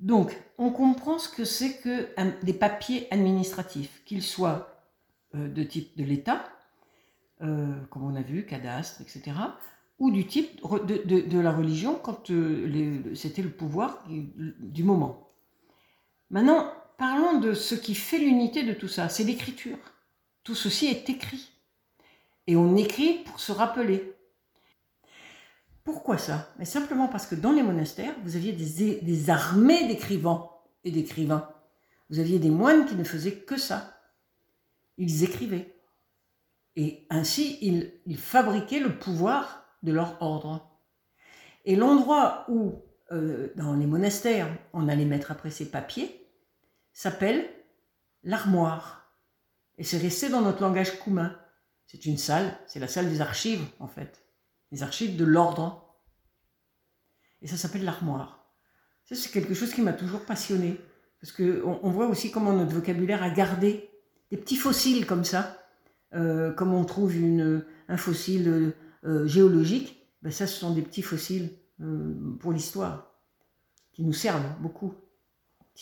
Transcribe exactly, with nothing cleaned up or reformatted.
Donc, on comprend ce que c'est que un, des papiers administratifs, qu'ils soient euh, de type de l'État, euh, comme on a vu, cadastre, et cetera, ou du type de, de, de la religion, quand euh, c'était le pouvoir du moment. Maintenant, parlons de ce qui fait l'unité de tout ça, c'est l'écriture. Tout ceci est écrit. Et on écrit pour se rappeler. Pourquoi ça? Mais simplement parce que dans les monastères, vous aviez des, des armées d'écrivains et d'écrivains. Vous aviez des moines qui ne faisaient que ça. Ils écrivaient. Et ainsi, ils, ils fabriquaient le pouvoir de leur ordre. Et l'endroit où, euh, dans les monastères, on allait mettre après ces papiers, s'appelle l'armoire. Et c'est resté dans notre langage commun. C'est une salle, c'est la salle des archives, en fait. Les archives de l'ordre. Et ça s'appelle l'armoire. Ça, c'est quelque chose qui m'a toujours passionné. Parce qu'on on voit aussi comment notre vocabulaire a gardé des petits fossiles comme ça. Euh, comme on trouve une, un fossile euh, géologique, ben ça, ce sont des petits fossiles euh, pour l'histoire, qui nous servent beaucoup.